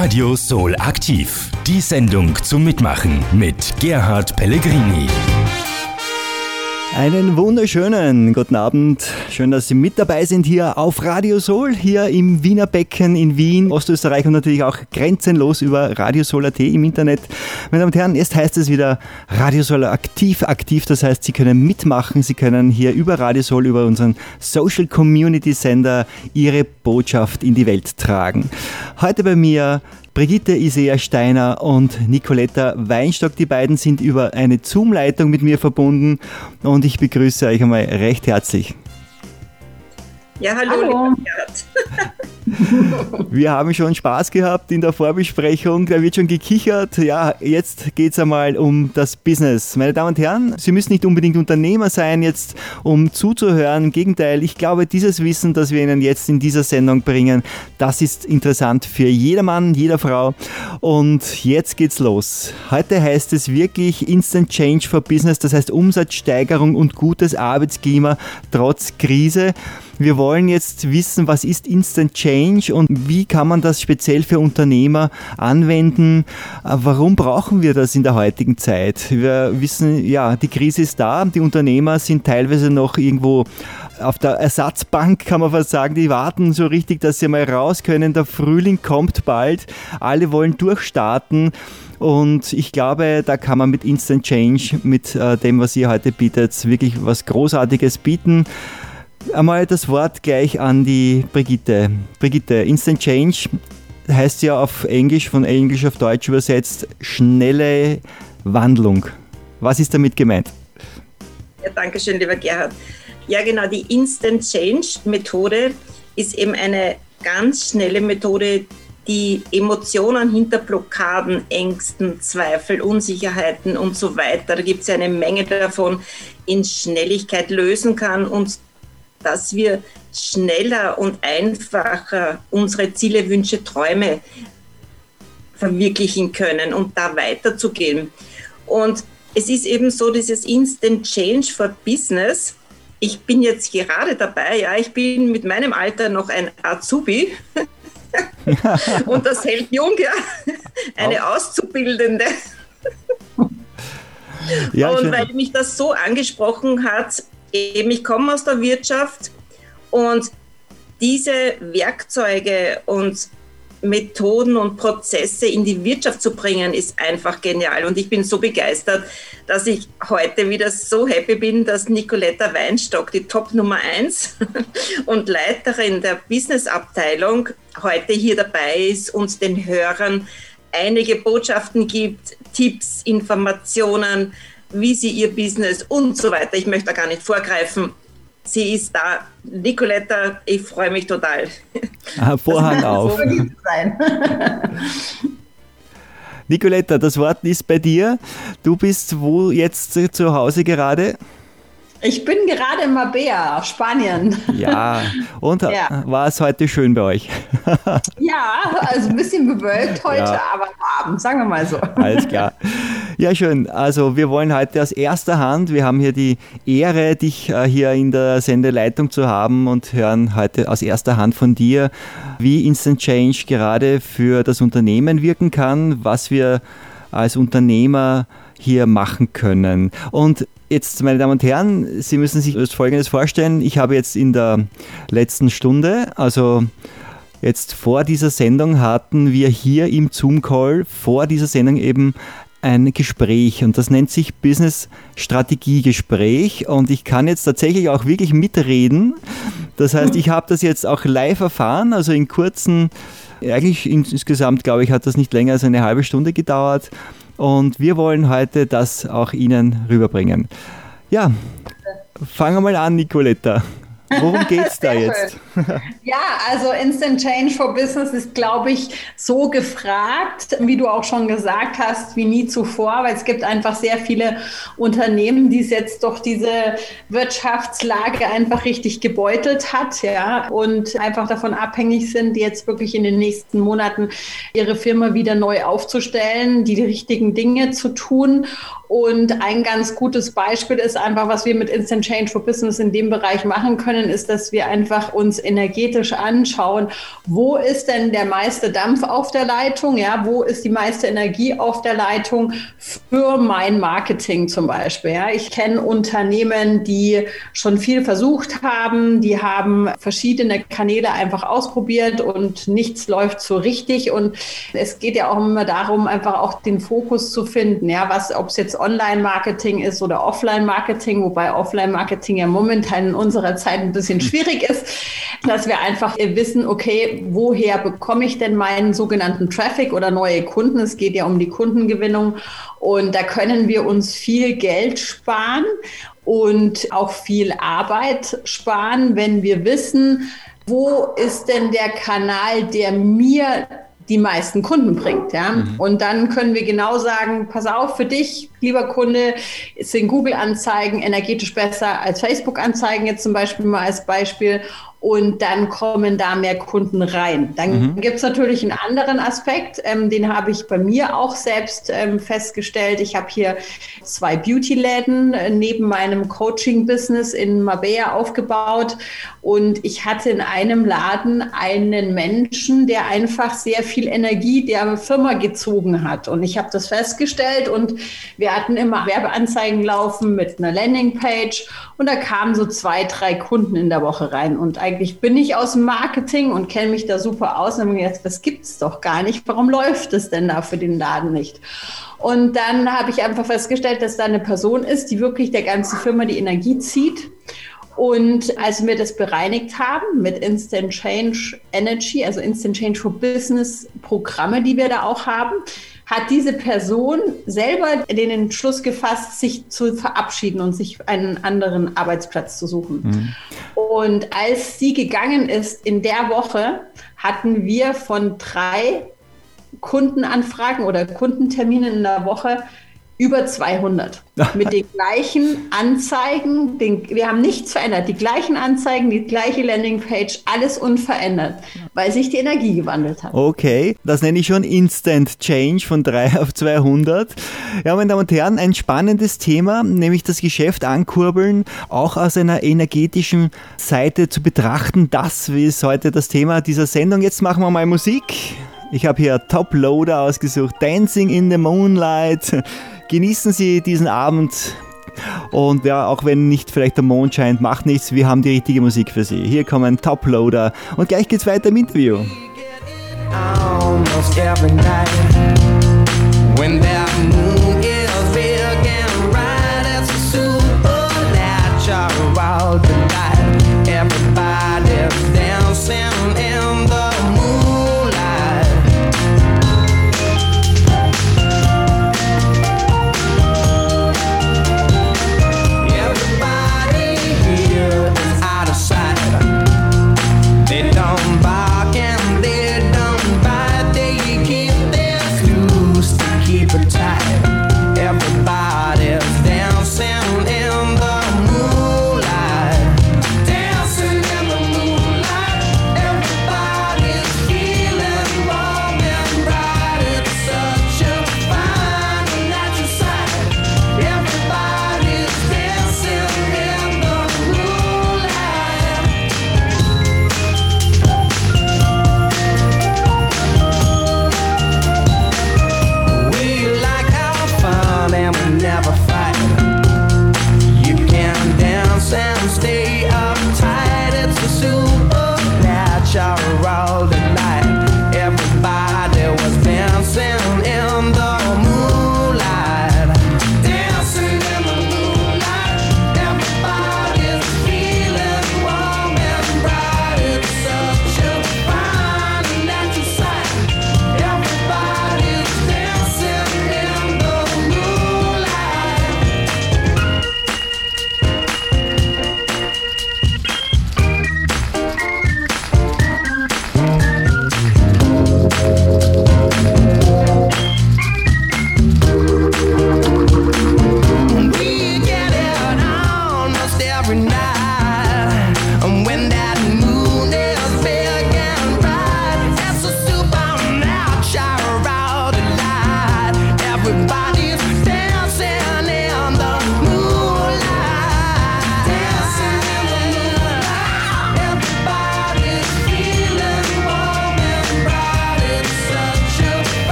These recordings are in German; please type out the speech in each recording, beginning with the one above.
Radio Soul aktiv. Die Sendung zum Mitmachen mit Gerhard Pellegrini. Einen wunderschönen guten Abend. Schön, dass Sie mit dabei sind hier auf Radio Soul, hier im Wiener Becken in Wien, Ostösterreich und natürlich auch grenzenlos über Radio Soul.at im Internet. Meine Damen und Herren, jetzt heißt es wieder Radio Soul aktiv. Das heißt, Sie können mitmachen, Sie können hier über Radio Soul, über unseren Social Community Sender Ihre Botschaft in die Welt tragen. Heute bei mir Brigitte Isea Steiner und Nicoletta Weinstock, die beiden sind über eine Zoom-Leitung mit mir verbunden und ich begrüße euch einmal recht herzlich. Ja, hallo. Gerhard. Wir haben schon Spaß gehabt in der Vorbesprechung, da wird schon gekichert. Ja, jetzt geht es einmal um das Business. Meine Damen und Herren, Sie müssen nicht unbedingt Unternehmer sein, jetzt um zuzuhören. Im Gegenteil, ich glaube, dieses Wissen, das wir Ihnen jetzt in dieser Sendung bringen, das ist interessant für jedermann, jeder Frau. Und jetzt geht's los. Heute heißt es wirklich Instant Change for Business, das heißt Umsatzsteigerung und gutes Arbeitsklima trotz Krise. Wir wollen jetzt wissen, was ist Instant Change und wie kann man das speziell für Unternehmer anwenden? Warum brauchen wir das in der heutigen Zeit? Wir wissen, ja, die Krise ist da, die Unternehmer sind teilweise noch irgendwo auf der Ersatzbank, kann man fast sagen, die warten so richtig, dass sie mal raus können. Der Frühling kommt bald, alle wollen durchstarten. Und ich glaube, da kann man mit Instant Change, mit dem, was ihr heute bietet, wirklich was Großartiges bieten. Einmal das Wort gleich an die Brigitte. Brigitte, Instant Change heißt ja auf Englisch, von Englisch auf Deutsch übersetzt, schnelle Wandlung. Was ist damit gemeint? Ja, danke schön, lieber Gerhard. Ja, genau, die Instant Change Methode ist eben eine ganz schnelle Methode, die Emotionen hinter Blockaden, Ängsten, Zweifel, Unsicherheiten und so weiter, da gibt es ja eine Menge davon, in Schnelligkeit lösen kann und dass wir schneller und einfacher unsere Ziele, Wünsche, Träume verwirklichen können und da weiterzugehen. Und es ist eben so, dieses Instant Change for Business. Ich bin jetzt gerade dabei, ja, ich bin mit meinem Alter noch ein Azubi und das hält jung, ja, eine Auszubildende. Ja, und weil mich das so angesprochen hat, eben, ich komme aus der Wirtschaft und diese Werkzeuge und Methoden und Prozesse in die Wirtschaft zu bringen, ist einfach genial. Und ich bin so begeistert, dass ich heute wieder so happy bin, dass Nicoletta Weinstock, die Top Nummer 1 und Leiterin der Business-Abteilung, heute hier dabei ist und den Hörern einige Botschaften gibt, Tipps, Informationen, wie sie ihr Business und so weiter. Ich möchte da gar nicht vorgreifen. Sie ist da. Nicoletta, ich freue mich total. Vorhang auf. Nicoletta, das Wort ist bei dir. Du bist wo jetzt zu Hause gerade? Ich bin gerade in Marbella, Spanien. Ja, und ja. War es heute schön bei euch? Ja, also ein bisschen bewölkt heute, ja. Aber warm, sagen wir mal so. Alles klar. Ja, schön. Also wir wollen heute aus erster Hand, wir haben hier die Ehre, dich hier in der Sendeleitung zu haben und hören heute aus erster Hand von dir, wie Instant Change gerade für das Unternehmen wirken kann, was wir als Unternehmer hier machen können. Und jetzt, meine Damen und Herren, Sie müssen sich Folgendes vorstellen. Ich habe jetzt in der letzten Stunde, also jetzt vor dieser Sendung, hatten wir hier im Zoom-Call vor dieser Sendung eben ein Gespräch und das nennt sich Business-Strategie-Gespräch und ich kann jetzt tatsächlich auch wirklich mitreden. Das heißt, ich habe das jetzt auch live erfahren, also in kurzen, eigentlich insgesamt, glaube ich, hat das nicht länger als eine halbe Stunde gedauert. Und wir wollen heute das auch Ihnen rüberbringen. Ja, fangen wir mal an, Nicoletta. Worum geht's da jetzt? Ja, also Instant Change for Business ist, glaube ich, so gefragt, wie du auch schon gesagt hast, wie nie zuvor, weil es gibt einfach sehr viele Unternehmen, die es jetzt durch diese Wirtschaftslage einfach richtig gebeutelt hat, ja, und einfach davon abhängig sind, jetzt wirklich in den nächsten Monaten ihre Firma wieder neu aufzustellen, die richtigen Dinge zu tun. Und ein ganz gutes Beispiel ist einfach, was wir mit Instant Change for Business in dem Bereich machen können, ist, dass wir einfach uns energetisch anschauen, wo ist denn der meiste Dampf auf der Leitung, ja, wo ist die meiste Energie auf der Leitung für mein Marketing zum Beispiel. Ja. Ich kenne Unternehmen, die schon viel versucht haben, die haben verschiedene Kanäle einfach ausprobiert und nichts läuft so richtig. Und es geht ja auch immer darum, einfach auch den Fokus zu finden, ja, ob es jetzt Online-Marketing ist oder Offline-Marketing, wobei Offline-Marketing ja momentan in unserer Zeit ein bisschen schwierig ist, dass wir einfach wissen, okay, woher bekomme ich denn meinen sogenannten Traffic oder neue Kunden? Es geht ja um die Kundengewinnung und da können wir uns viel Geld sparen und auch viel Arbeit sparen, wenn wir wissen, wo ist denn der Kanal, der mir die meisten Kunden bringt. Ja? Und dann können wir genau sagen, pass auf, für dich, lieber Kunde, sind Google-Anzeigen energetisch besser als Facebook-Anzeigen, jetzt zum Beispiel mal als Beispiel. Und dann kommen da mehr Kunden rein. Dann gibt es natürlich einen anderen Aspekt, den habe ich bei mir auch selbst festgestellt. Ich habe hier 2 Beauty-Läden neben meinem Coaching-Business in Marbella aufgebaut. Und ich hatte in einem Laden einen Menschen, der einfach sehr viel Energie der Firma gezogen hat. Und ich habe das festgestellt und wir hatten immer Werbeanzeigen laufen mit einer Landingpage. Und da kamen so 2, 3 Kunden in der Woche rein. Und eigentlich bin ich aus dem Marketing und kenne mich da super aus. Und habe mir gedacht, das gibt's doch gar nicht. Warum läuft es denn da für den Laden nicht? Und dann habe ich einfach festgestellt, dass da eine Person ist, die wirklich der ganzen Firma die Energie zieht. Und als wir das bereinigt haben mit Instant Change Energy, also Instant Change for Business Programme, die wir da auch haben, hat diese Person selber den Entschluss gefasst, sich zu verabschieden und sich einen anderen Arbeitsplatz zu suchen. Und als sie gegangen ist in der Woche, hatten wir von 3 Kundenanfragen oder Kundenterminen in der Woche über 200 mit den gleichen Anzeigen. Wir haben nichts verändert. Die gleichen Anzeigen, die gleiche Landingpage, alles unverändert, weil sich die Energie gewandelt hat. Okay, das nenne ich schon Instant Change von 3 auf 200. Ja, meine Damen und Herren, ein spannendes Thema, nämlich das Geschäft ankurbeln, auch aus einer energetischen Seite zu betrachten. Das ist heute das Thema dieser Sendung. Jetzt machen wir mal Musik. Ich habe hier Top Loader ausgesucht, Dancing in the Moonlight. Genießen Sie diesen Abend und ja, auch wenn nicht vielleicht der Mond scheint, macht nichts, wir haben die richtige Musik für Sie. Hier kommen Top Loader und gleich geht's weiter im Interview. Almost every night when that moon is big and bright, it's a supernatural delight. Everybody's dancing in the moonlight. Everybody here is out of sight. They don't bark and they don't bite. They keep their loose to keep it tight.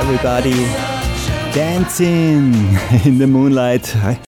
Everybody dancing in the moonlight.